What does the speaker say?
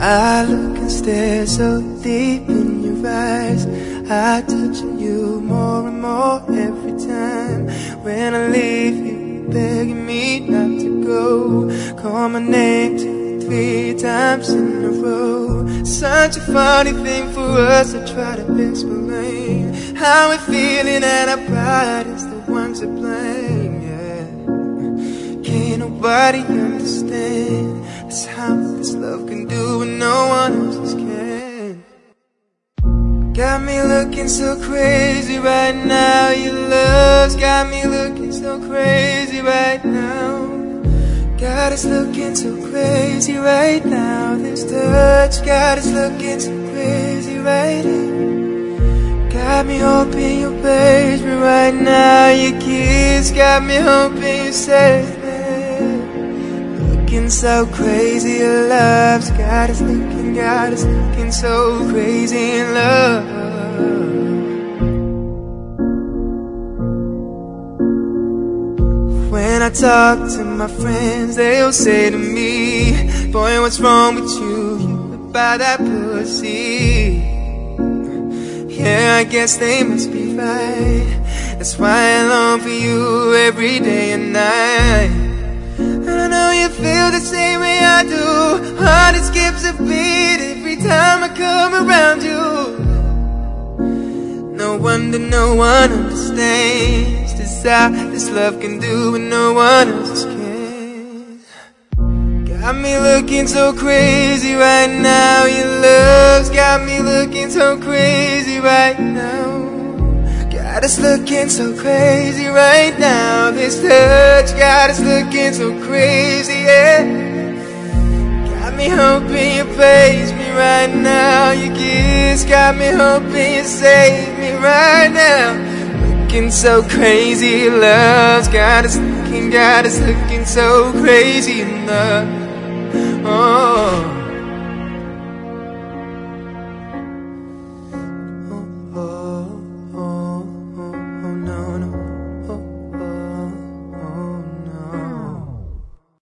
I look and stare so deep in your eyes. I touch on you more and more every time. When I leave you, begging me not to go. Call my name 2, 3 times in a row. Such a funny thing for us to try to explain how we're feeling, and our pride is the one to blame. Yeah, can't nobody understand. That's how this love can do when no one else can. Got me looking so crazy right now. Your love's got me looking so crazy right now. Got us looking so crazy right now. This touch got us looking so crazy right now. Got me hoping you'll page me right now. Your kiss got me hoping you save me. Looking so crazy, your love's got us looking so crazy in love. When I talk to my friends, they'll say to me, boy, what's wrong with you? You buy that pussy. Yeah, I guess they must be right. That's why I long for you every day and night. And I know you feel the same way I do. Heart, it skips a beat every time I come around you. No wonder no one understands just how this love can do what no one else can. Got me looking so crazy right now. Your love's got me looking so crazy right now. Got us looking so crazy right now. This touch got us looking so crazy, yeah. Got me hoping you praise me right now. Your kiss got me hoping you save me right now. Looking so crazy, your love's got us looking so crazy in love. Oh.